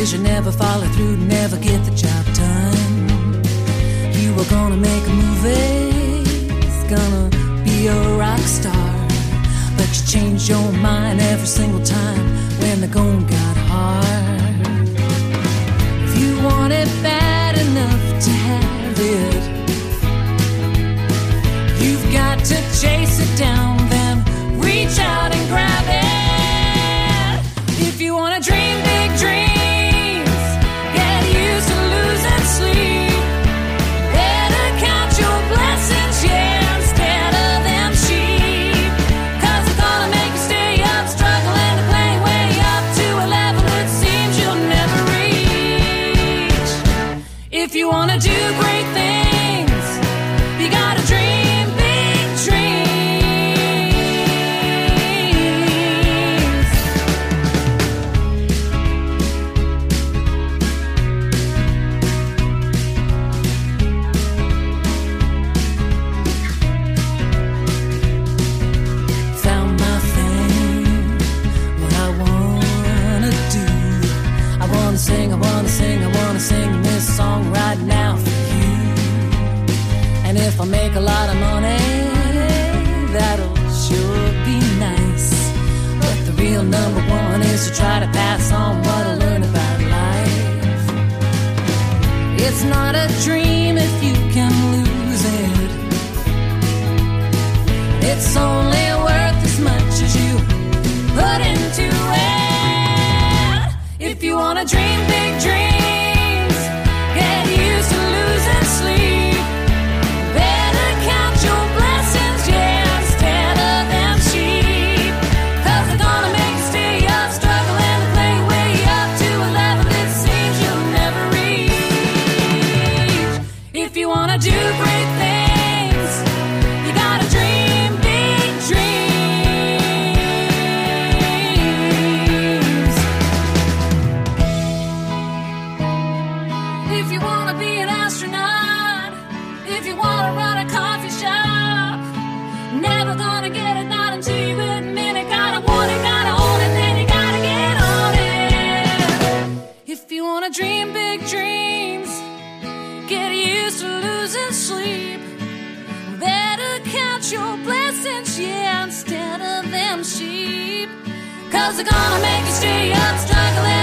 is you never follow through, never get the job done. You were gonna make a movie, it's gonna be a rock star, but you changed your mind every single time when the going got hard. If you want it bad enough to have it, you've got to chase it down, then reach out and grab it. If you want to dream big dreams, get used to losing sleep. Better count your blessings, yeah, instead of them sheep. 'Cause it's gonna make you stay up, struggling to play way up to a level it seems you'll never reach. If you want to do great things, you gotta dream big dreams. Found my thing, what I wanna do. I wanna sing, I wanna sing, I wanna sing this song right now for you. And if I make a lot of money, that'll sure be nice. But the real number one is to try to pass on what I learned about life. It's not a dream if you can lose it. It's only worth as much as you put into it. If you want to dream big dreams, get used to losing sleep. Better count your blessings, yeah, instead of them sheep. 'Cause they're gonna make you stay up, struggling to play way up to a level it seems you'll never reach. If you wanna do great things, you gotta dream big dreams. If you wanna be an astronaut, if you wanna run a coffee shop, never gonna get it, not until you admit it. Gotta want it, gotta own it, then you gotta get on it. If you wanna dream big dreams, get used to losing sleep. Better count your blessings, yeah, instead of them sheep. 'Cause they're gonna make you stay up, struggling